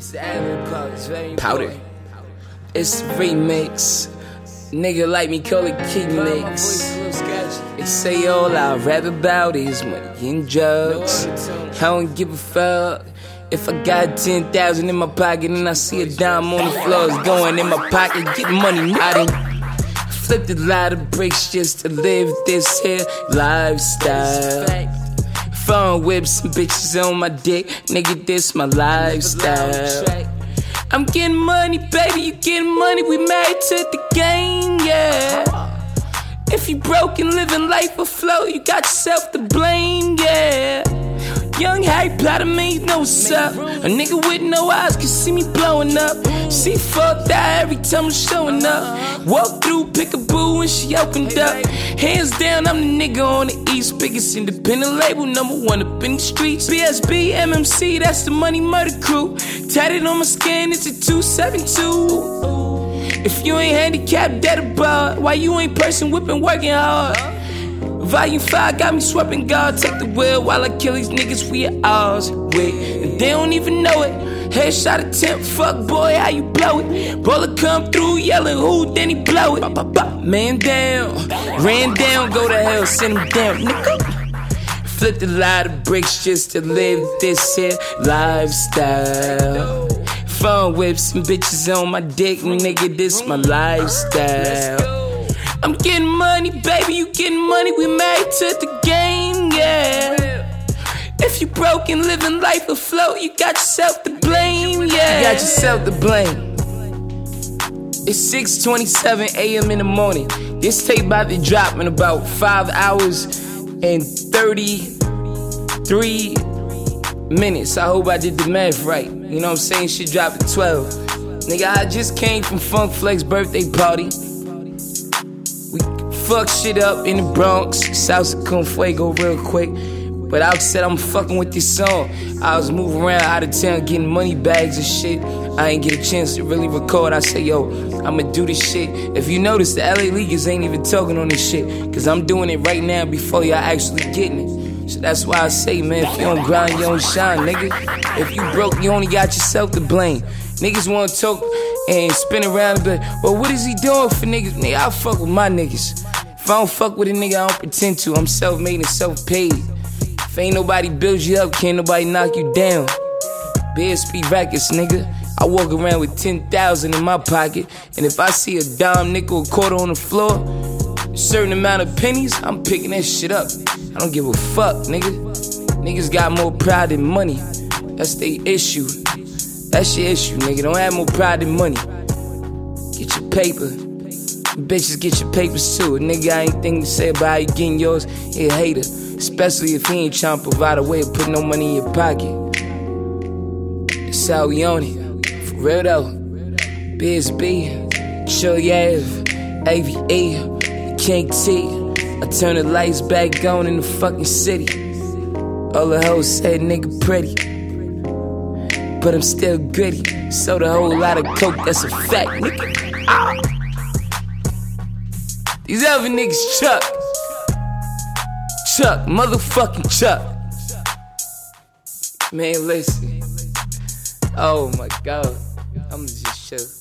It's the ad-lib part, it's very Powder. important. It's a remix. Nigga like me call it King Licks. They say all I rap about is money and drugs. I don't give a fuck if I got 10,000 in my pocket and I see a dime on the floor. It's going in my pocket, get money. I done flipped a lot of bricks just to live this here lifestyle. Phone whips and bitches on my dick, nigga, this my lifestyle. I'm getting money, baby, you getting money, we married to the game, yeah. If you broke and living life afloat, you got yourself to blame, yeah. Young Harry Potter made no sup. A nigga with no eyes can see me blowing up. See fucked out every time I'm showing up. Walk through, pick a boo when she opened up. Hands down, I'm the nigga on the east. Biggest independent label, #1 up in the streets. BSB, MMC, that's the Money Murder Crew. Tatted on my skin, it's a 272. If you ain't handicapped, dead above. Why you ain't person whipping, working hard? Volume 5 got me swapping God. Take the wheel while I kill these niggas we are ours with. And they don't even know it. Headshot attempt, fuck boy, how you blow it? Bullet come through yelling who, then he blow it. Man down, ran down, go to hell, send him down, nigga. Flipped a lot of bricks just to live this here lifestyle. Phone whips and bitches on my dick, nigga, this my lifestyle. I'm getting money, baby, you getting money, we married to the game, yeah. If you broke and living life afloat, you got yourself to blame, yeah. You got yourself to blame. It's 6:27 a.m. in the morning. This tape about to drop in about 5 hours and 33 minutes. I hope I did the math right. You know what I'm saying? Shit dropped at 12. Nigga, I just came from Funk Flex birthday party. We fuck shit up in the Bronx, Salsa con Fuego real quick. But I said I'm fucking with this song. I was moving around out of town getting money bags and shit. I ain't get a chance to really record. I say, yo, I'ma do this shit. If you notice, the LA Leaguers ain't even talking on this shit, cause I'm doing it right now before y'all actually getting it. So that's why I say, man, if you don't grind, you don't shine, nigga. If you broke, you only got yourself to blame. Niggas wanna talk and spin around and be like, well, what is he doing for niggas? Nigga, I fuck with my niggas. If I don't fuck with a nigga, I don't pretend to. I'm self-made and self-paid. If ain't nobody build you up, can't nobody knock you down. BSB Records, nigga. I walk around with 10,000 in my pocket, and if I see a dime, nickel, a quarter on the floor, a certain amount of pennies, I'm picking that shit up. I don't give a fuck, nigga. Niggas got more pride than money. That's their issue. That's your issue, nigga. Don't have more pride than money. Get your paper. Bitches, get your papers too. A nigga got anything to say about how you getting yours, he a hater. Especially if he ain't trying to provide a way to put no money in your pocket. That's how we on it. For real though. BSB, Chilliav, AVE, King T. I turn the lights back on in the fucking city. All the hoes said nigga pretty, but I'm still gritty. Sold a whole lot of coke, that's a fact, nigga. Ah. These other niggas Chuck, motherfucking Chuck. Man, listen. Oh my God, I'm just shook.